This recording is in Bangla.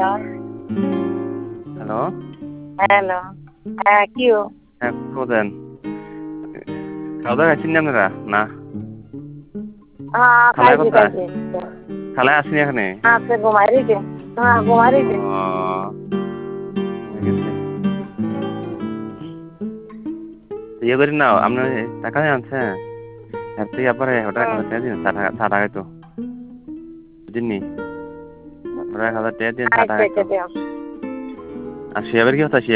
হ্যালো। হ্যালো। হ্যাঁ, কিও? হ্যাঁ, কোথায়? খাওয়া দাওয়া খাইছেন আপনারা? না। হ্যাঁ, খালায় খাইছি, কোথায়? খাইছি। খালায় আসেনি এখানে? আছে ঘুমাই রইছে। হ্যাঁ, ঘুমাই রইছে। ইয়ে করি না আপনি টাকা আনছেন এর থেকে আবার ওটা 1,000 টাকা দিন চা খাইতো বুঝিনি ওরা 1,000 টাকা দিন চা আচ্ছা, খাইতো আচ্ছা, দিও। আর শিয়াবের কি হতো